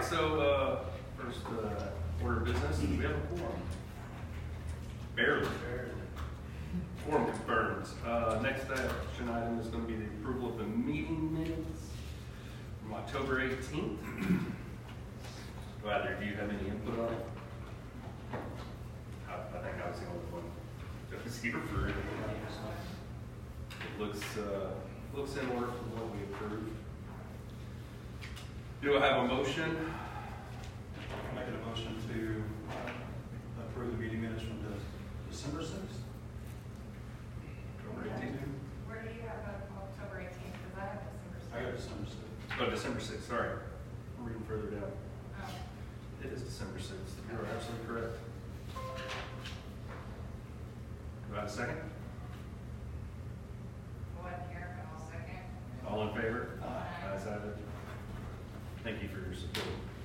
so first order of business, we have a quorum. Barely. Quorum confirmed. Next action item is going to be the approval of the meeting minutes from October 18th. Do either of you have any input on it? I think I was the only one that was here for it. It looks in order from what we approved. Do I have a motion? I'm making a motion to approve the meeting minutes from December 6th. October 18th? Where do you have October 18th? Because I have December 6th. I got December 6th. Oh, December 6th, sorry. I'm reading further down. Oh. It is December 6th. You are absolutely correct. Do I have a second? I wasn't here, but I'll second. All in favor? Aye. Ayes have it. Thank you for your support.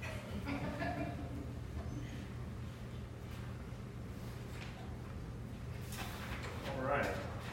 All right.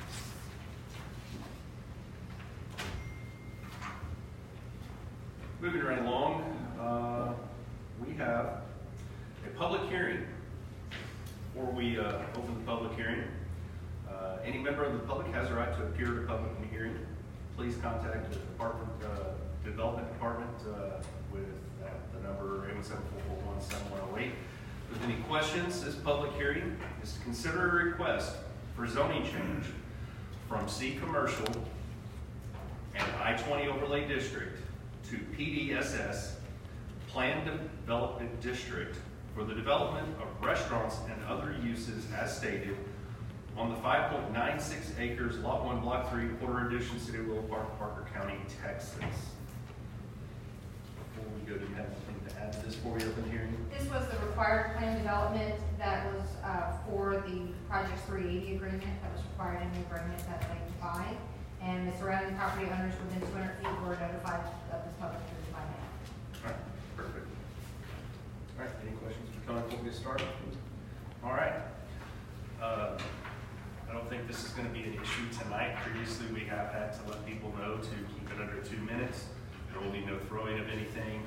Moving right along, we have a public hearing. Before we open the public hearing, any member of the public has a right to appear at a public hearing. Please contact the Development Department with the number 817-441-7108. With any questions, this public hearing is to consider a request for zoning change from C Commercial and I-20 Overlay District to PDSS Planned Development District for the development of restaurants and other uses as stated on the 5.96 acres, Lot 1, Block 3, Quarter Edition, City of Willow Park, Parker County, Texas. Before we go, do you have anything to add to this before we open the hearing? This was the required plan development that was for the Project 380 agreement that was required in the agreement that they defined. And the surrounding property owners within 200 feet were notified of this public hearing by mail. All right, perfect. All right, any questions for Tony before we get started? All right. I don't think this is going to be an issue tonight. Previously, we have had to let people know to keep it under 2 minutes. There will be no throwing of anything.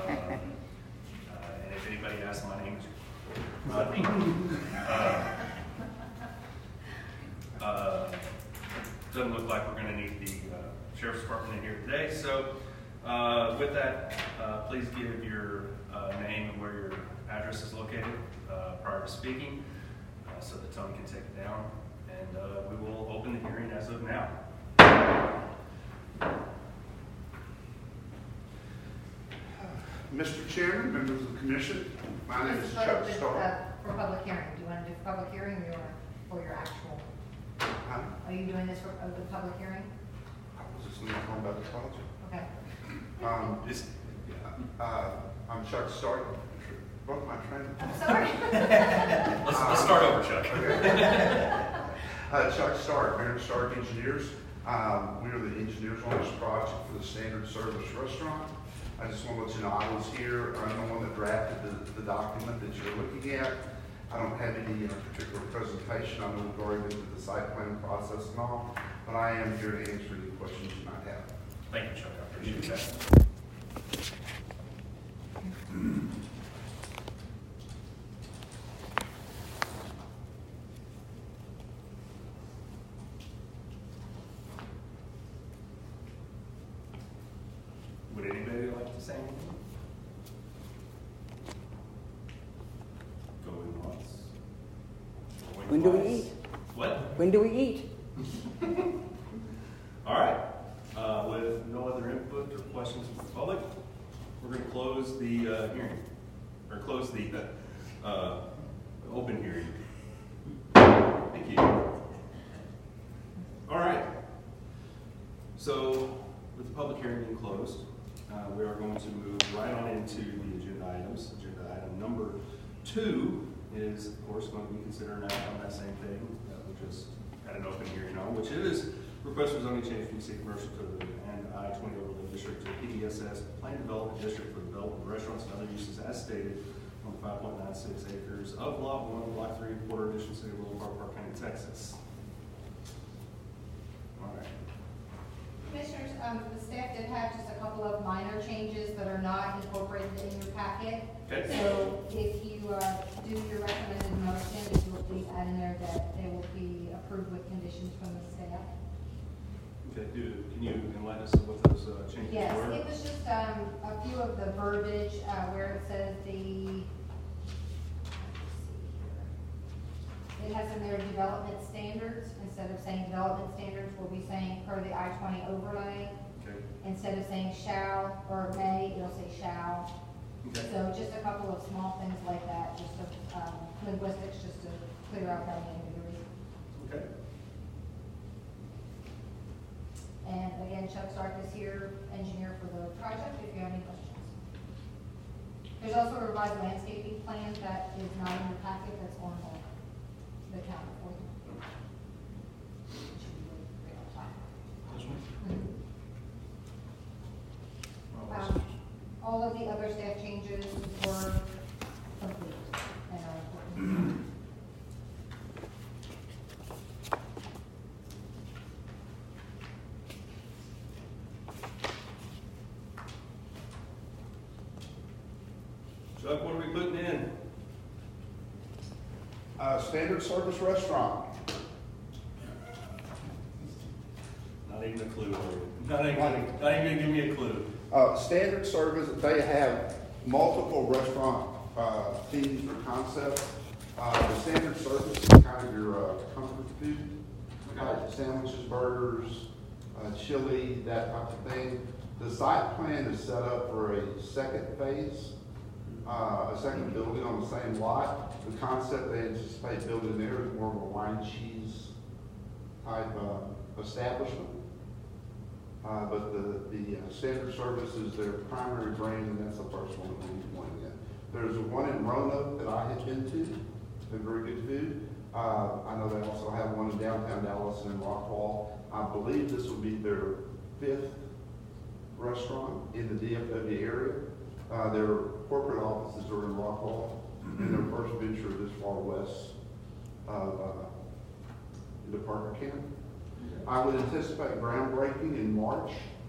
And if anybody asks, my name is Rodney. Doesn't look like we're going to need the Sheriff's Department in here today. So with that, please give your name and where your address is located prior to speaking so that Tony can take it down. And we will open the hearing as of now. Mr. Chairman, members of the commission, my name is This Chuck this, Starr. for public hearing. Do you want to do public hearing or for your actual? Are you doing this for the public hearing? I was just leaving home about the project. Okay. I'm Chuck Starr. Broke my train. I'm sorry. Let's start over, Chuck. Okay. Chuck Stark, Baron Stark Engineers. We are the engineers on this project for the standard service restaurant. I just want to let you know I was here. I'm the one that drafted the document that you're looking at. I don't have any particular presentation. I know we've already been through the site plan process and all, but I am here to answer any questions you might have. Thank you, Chuck. I appreciate that. Would anybody like to say anything? Going once. Going When do we twice. eat? What? When do we eat? All right. With no other input or questions from the public, we're going to close the hearing, or close the open hearing. Thank you. All right. So, with the public hearing being closed, we are going to move right on into the agenda items. Agenda item number 2 is, of course, going to be considering on that same thing that we just had an open hearing on, which is request for zoning change from C Commercial to and I-20 Overlay District to PDSS Planned Development District for the development of restaurants and other uses as stated on the 5.96 acres of Lot 1, Block 3, Quarter Edition, City of Willow Park, Park County, Texas. All right. Commissioners, the staff did have just a couple of minor changes that are not incorporated in your packet. Okay. So if you, do your recommended motion, if you will please add in there that they will be approved with conditions from the staff. Okay, can you enlighten us of what those changes Yes, were? it was just, a few of the verbiage, where it says it has in there development standards. Instead of saying development standards, we'll be saying per the I-20 overlay. Okay. Instead of saying shall or may, it'll say shall. Okay. So just a couple of small things like that, just linguistics, just to clear out that ambiguity. Okay. And again, Chuck Stark is here, engineer for the project, if you have any questions. There's also a revised landscaping plan that is not in your packet, that's on the counter for you. It should be right on top. This one? All of the other staff changes were complete and are important. Chuck, what are we putting in? Standard service restaurant. Not even a clue. Not even gonna give me a clue. Standard service, they have multiple restaurant themes or concepts. The standard service is kind of your comfort food, like sandwiches, burgers, chili, that type of thing. The site plan is set up for a second phase, a second building on the same lot. The concept they anticipate building there is more of a wine cheese type establishment. But the standard service is their primary brand, and that's the first one that we're pointing at. There's one in Roanoke that I have been to. It's been very good food. I know they also have one in downtown Dallas and in Rockwall. I believe this will be their 5th restaurant in the DFW area. Their corporate offices are in Rockwall, and their first venture this far west of the Parker County. I would anticipate groundbreaking in March.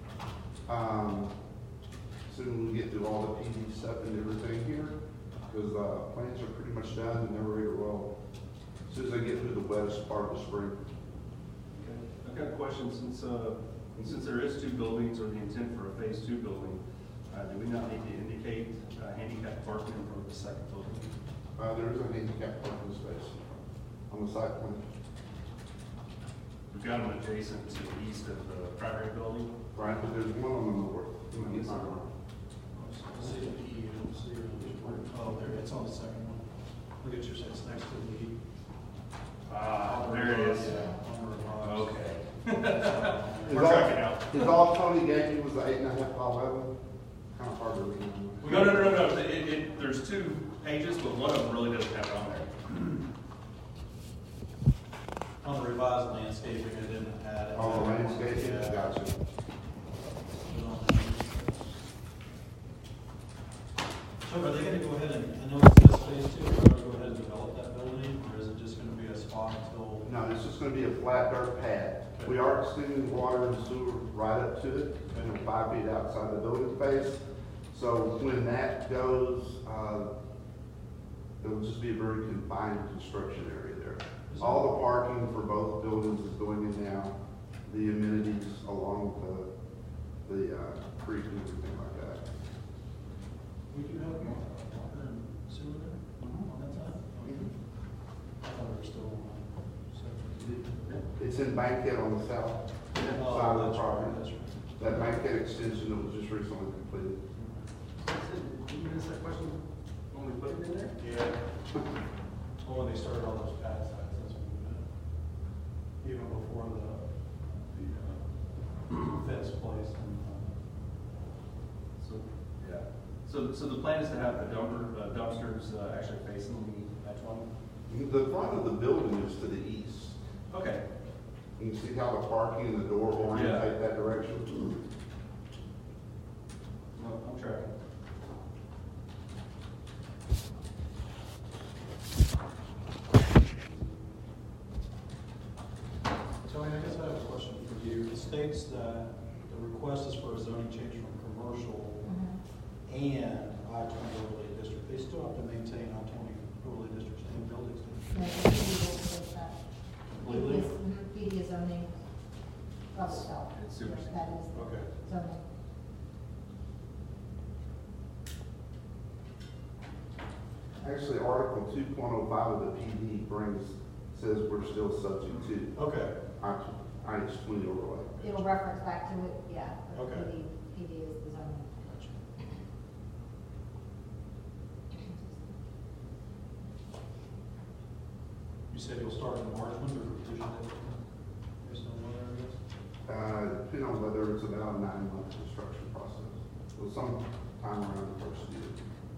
Soon we'll get through all the PD stuff and everything here, because plans are pretty much done and they're ready to roll. As soon as they get through the wettest part of the spring. Okay. I've got a question, since there is 2 buildings, or the intent for a phase 2 building, do we not need to indicate handicap parking in front of the second building? There is a handicap parking space on the site plan. We've got them adjacent to the east of the primary building. Right, but there's one on the north. Oh, there, it's on the second one. Look at yours, it's next to the. Ah, there it is. Yeah. Okay. We're tracking out. Is all Tony gave you was the 8.5 by 11? Kind of hard to read. No. There's 2 pages, but one of them really doesn't have it on there. On the revised landscaping, it didn't add it. Oh, the landscaping, Yeah. gotcha. So are they gonna go ahead and, I know it's this phase 2, are they gonna go ahead and develop that building, or is it just gonna be a spot until? No, it's just gonna be a flat dirt pad. We are extending water and sewer right up to it, and 5 feet outside the building space. So when that goes, it'll just be a very confined construction area there. All the parking for both buildings is going in now, the amenities along the creek and everything like that. We do have water and sewer there on that side? I thought we were still on. It's in Bankhead on the south side of the property. That's right. That Bankhead extension that was just recently completed. Did you miss that question when we put it in there? Yeah. Well, when they started all those pad sites, that's when we did it. Even before the fence place and. So the plan is to have the dumpsters actually facing the I-20? The front of the building is to the east. Okay. You can see how the parking and the door orientate that direction. No, I'm tracking. Tony, I guess I have a question for you. It states that the request zoning change from commercial Mhm. and I-20 overlay district, they still have to maintain I-20 overlay districts and buildings. No, the PD will replace that. Completely? PD is zoning of itself. It's superseded. That is Okay. zoning. Actually, Article 2.05 of the PD says we're still subject to Okay. I-20 overlay. It'll reference back to it, yeah. but Okay. PD is the zoning. Gotcha. You said you'll start in March, when the completion date? Based on weather, I guess? Depending on whether it's about a 9-month construction process. So sometime around the first year.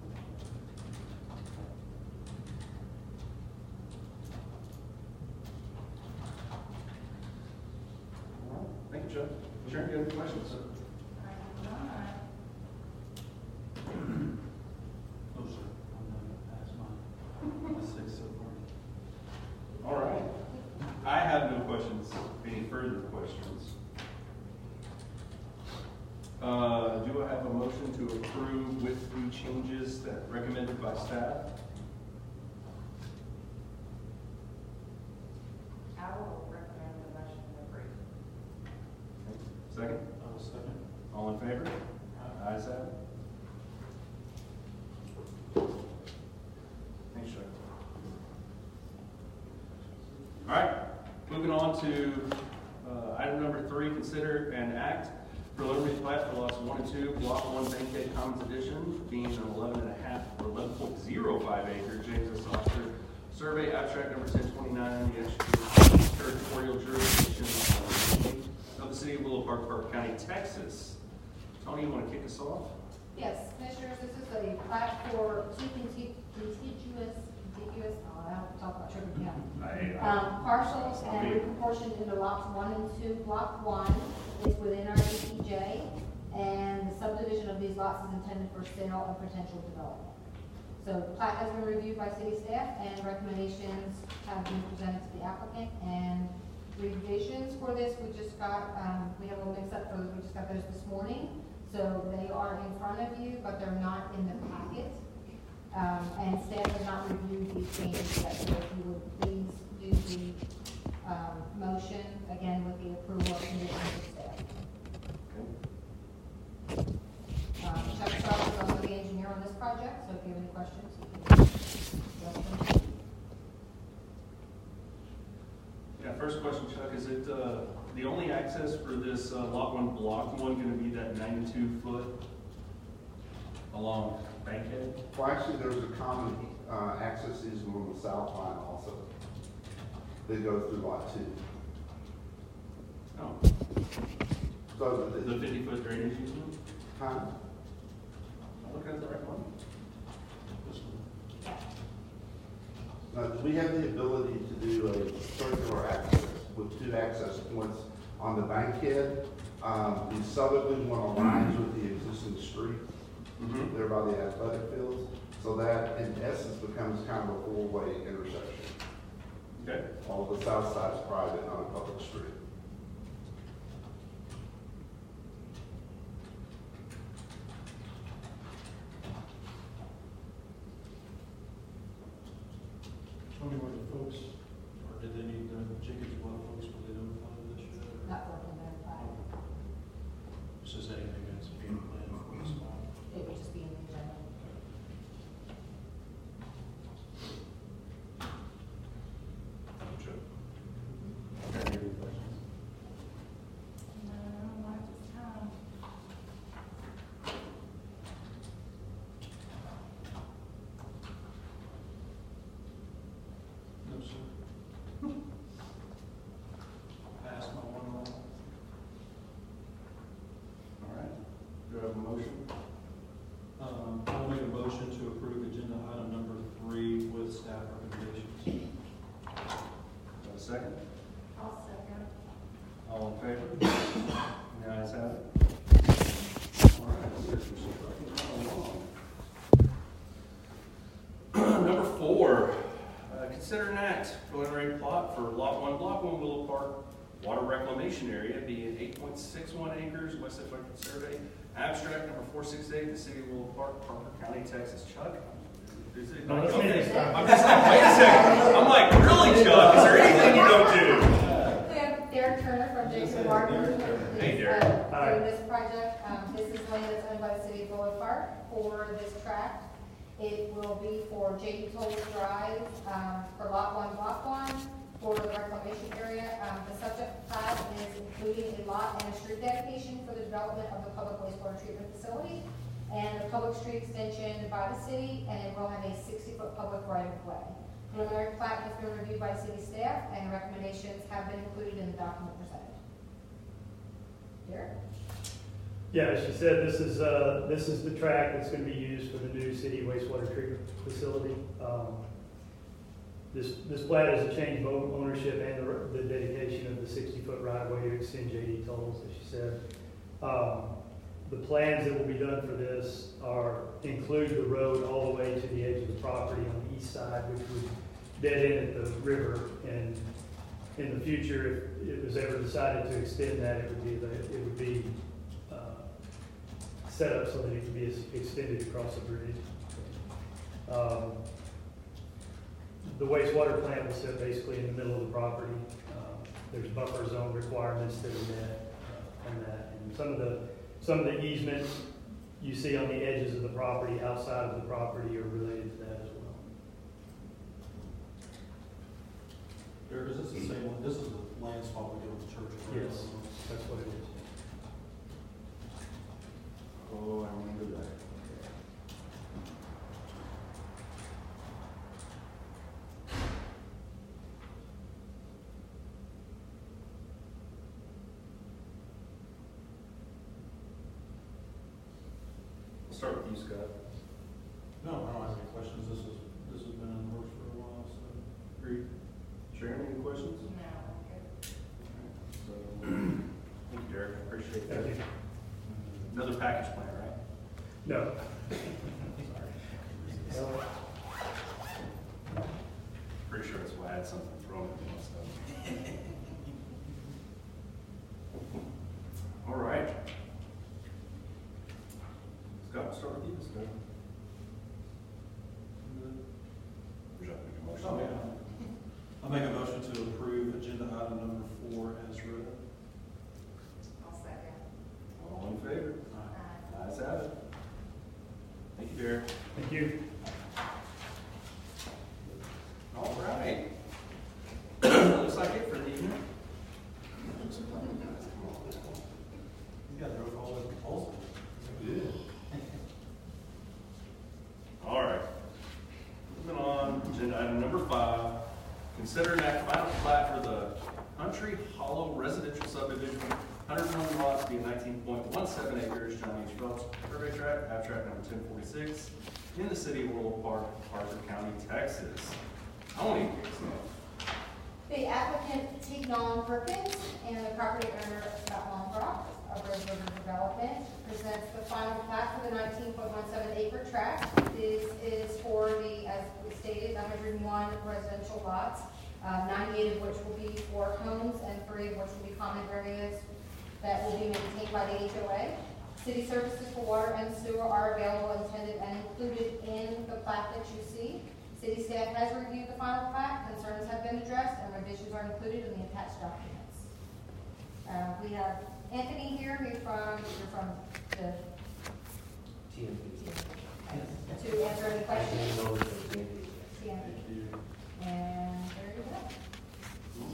All right. Thank you, Chuck. Sharon, do you have any questions? No, sir. I'm not, that's mine. That's 6 so far. All right. I have no questions. Any further questions? Do I have a motion to approve with the changes that recommended by staff? I will recommend the motion to approve. Second? I will second. All in favor? Ayes have it. Thanks, Chuck. All right, moving on to item number 3, consider and act preliminary plat for lots 1 and 2, block 1, Bankhead Commons Edition, being an 11.5 or 11.05 acre James S. Oster survey, abstract number 1029, the executed territorial jurisdiction of the city of Willow Park, Park County, Texas. Tony, you want to kick us off? Yes, Commissioners, this is a plat for two contiguous, oh, I don't talk about triple county. Parcels and proportioned into lots 1 and 2. Block 1 is within our ETJ, and the subdivision of these lots is intended for sale and potential development. So the plat has been reviewed by city staff, and recommendations have been presented to the applicant, and revisions for this, we just got, we have a little mix up for those, we just got those this morning. So they are in front of you, but they're not in the packet. And staff has not reviewed these changes yet, so if you would please do the motion, again, with the approval of conditions of staff. Chuck Stark is also the engineer on this project, so if you have any questions, you can ask them. Yeah, first question, Chuck, is it the only access for this lot 1, block 1 going to be that 92-foot along Bankhead? Well, actually, there's a common access easement on the south line also. They go through lot 2. Oh, So the 50-foot drainage easement? Huh? Am I looking at the right one? This one. We have the ability to do a circular access with 2 access points on the Bankhead. The southerly one aligns with the existing street there by the athletic fields. So that, in essence, becomes kind of a 4-way intersection. Okay. All of the south side is private, not a public street. Tony, were the folks, or did they need Jacobs Well folks, were they notified of this yet? or- Not working there, This is anything that's being planned for this fall. it would just be in the agenda. Chuck. Okay, any questions? No, not at this time. No, sir. Pass my one law. All water reclamation area being 8.61 acres, West Atlantic Survey. Abstract number 468, the city of Willow Park, Parker County, Texas. Chuck? Is it? No, that's me this time. I'm just like, wait a second. I'm like, really, Chuck? Is there anything you don't do? We have Derek Turner from Jason Martin. Hey, Derek. Doing this project. This is land that's owned by the city of Willow Park for this tract. It will be for J.D. Toll's Drive, for lot 1, block 1, for the reclamation area. The subject plat is including a lot and a street dedication for the development of the public wastewater treatment facility and the public street extension by the city, and it will have a 60-foot public right-of-way. Preliminary plat has been reviewed by city staff, and recommendations have been included in the document presented. Derek? Yeah, as she said, this is the track that's going to be used for the new city wastewater treatment facility. This plat is a change of ownership and the dedication of the 60-foot right-of-way to extend J.D. Tolls, as she said. The plans that will be done for this include the road all the way to the edge of the property on the east side, which would dead end at the river. And in the future, if it was ever decided to extend that, it would be set up so that it could be extended across the bridge. The wastewater plant will sit basically in the middle of the property. There's buffer zone requirements that are met on that, and some of the easements you see on the edges of the property, outside of the property, are related to that as well. Derek, is this the same one? This is the land swap we did with the church. right? Yes, that's what it is. Oh, I remember that. We'll start with you, Scott. No, I don't have any questions. This has been in the works for a while, so. Agreed. Sharon, any questions? No. So, thank you, Derek. I appreciate that. Thank you. Another package plan, right? No. Pretty sure that's why I had something thrown at me and stuff. All right. Scott, we'll start with you, Scott. Would you like to make a motion? Oh, yeah. I'll make a motion to approve agenda item number 4 as read. I'll second. All in favor? Ayes have it. Thank you, Derek. Thank you. All right. Looks like it for the evening. You got to throw all the proposals. Good. All right. Moving on, agenda item number 5. Consider an act final plat for the Country Hollow Residential Subdivision, 101 lots, being 19.17 acres, John H. Phelps Survey Tract, abstract number 1046, in the city of Willow Park, Parker County, Texas. Tony. The applicant, Tignon Perkins, and the property owner, Scott Longcroft of Red River Development, presents the final plat for the 19.17 acre tract. This is for the, as we stated, 101 residential lots, 98 of which will be for homes and 3 of which will be common areas that will be maintained by the HOA. City services for water and sewer are available, intended, and included in the plat that you see. City staff has reviewed the final plat, concerns have been addressed, and revisions are included in the attached documents. We have Anthony here, who's from the TMP. to answer any questions. Yeah. Thank you. And there you go.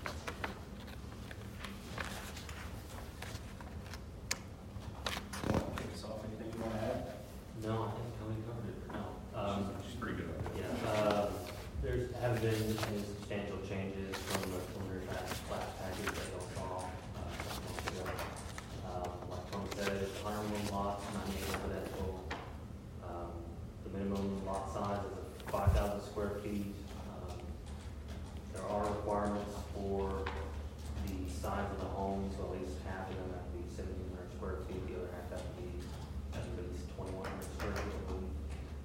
Want to kick us off? Anything you want to add? No, I think Tony covered it for now. She's pretty good at it. Yeah, there haven't been any substantial changes from the preliminary plat package that y'all saw, months ago. Like Tony said, it's 101 lots, 98 residential. The minimum lot size is 5,000 square feet. There are requirements for the size of the home, so at least half of them have to be 1,700 square feet, the other half have to be at least 2,100 square feet, I believe.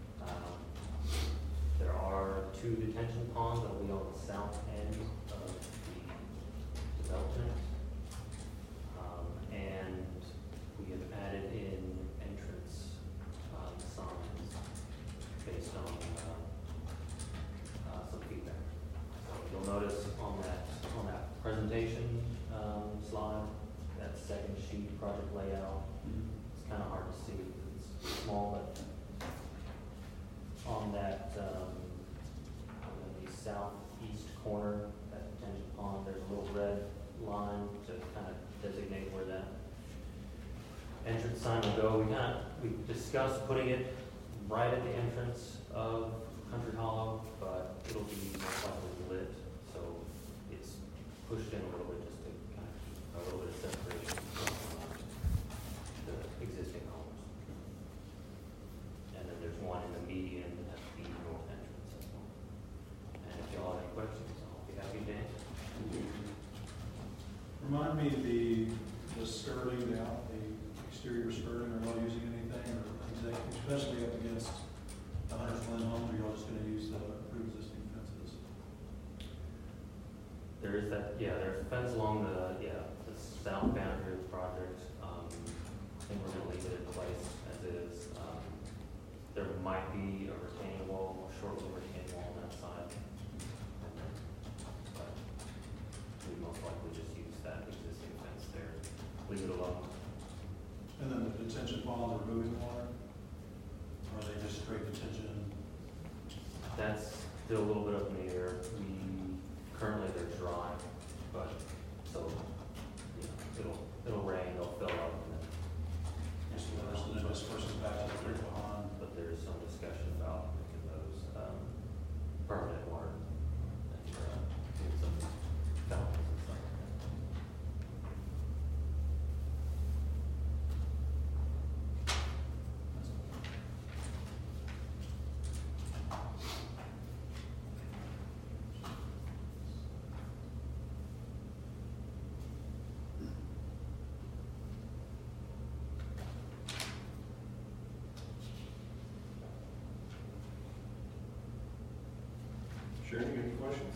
There are 2 detention ponds that will be on the south end of the development. project layout. It's kind of hard to see, it's small, but on that, on the southeast corner, that detention pond, there's a little red line to kind of designate where that entrance sign will go. We discussed putting it right at the entrance of Country Hollow, but it'll be most likely lit, so it's pushed in a little bit just to kind of keep a little bit of separation from the existing homes. And then there's one in the median at the north entrance as well. And if y'all have any questions, I'll be happy to answer. Remind me the skirting out, the exterior skirting, are y'all using anything, or especially up against the Hunter's Glen home, or y'all just gonna use the pre-existing fences? There is that, yeah, there's a fence along the south boundary of the project. I think we're gonna leave it in place as is. There might be a retaining wall, a short little retaining wall on that side. But we most likely just use that existing fence there, leave it alone. And then the detention ponds are moving water? Or are they just straight detention? That's still a little bit up in the air. Currently they're dry, but, so, it'll rain, they'll fill up, and then. Just let us know this versus back to the creek behind. But there's some discussion about making those, permanent water, and, doing some fountains and stuff like that. Sharon, you got any questions?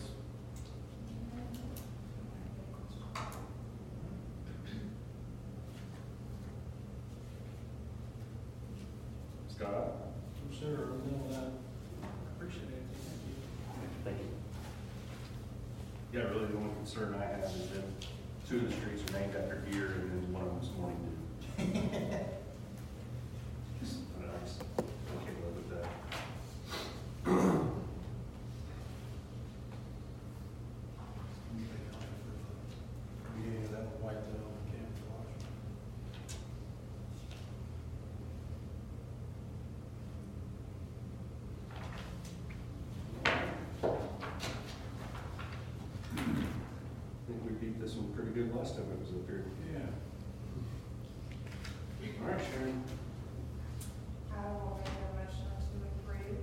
Scott? I'm sure, no, that, appreciate it, thank you. Thank you. Yeah, really the only concern I have is that 2 of the streets are named after deer and then one of them's Morning Dew. Just, I can't live with that. Yeah, that would wipe that on camouflage. I think we beat this one pretty good last time it was up here. Yeah. All right, Sharon. I will make a motion to approve.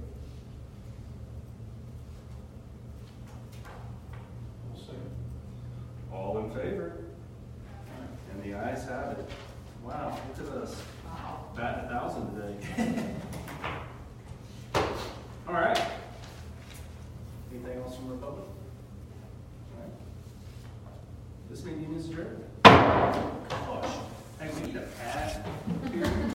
We'll see. All in favor? And the ayes have it. Wow, look at us. Batting 1,000 today. All right. Anything else from the public? All right. This meeting is adjourned. Gosh, hey, we need a pad.